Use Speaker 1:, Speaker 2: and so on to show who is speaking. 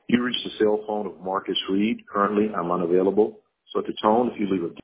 Speaker 1: You reached the cell phone of Marcus Reed. Currently, I'm unavailable. So at the tone, if you leave a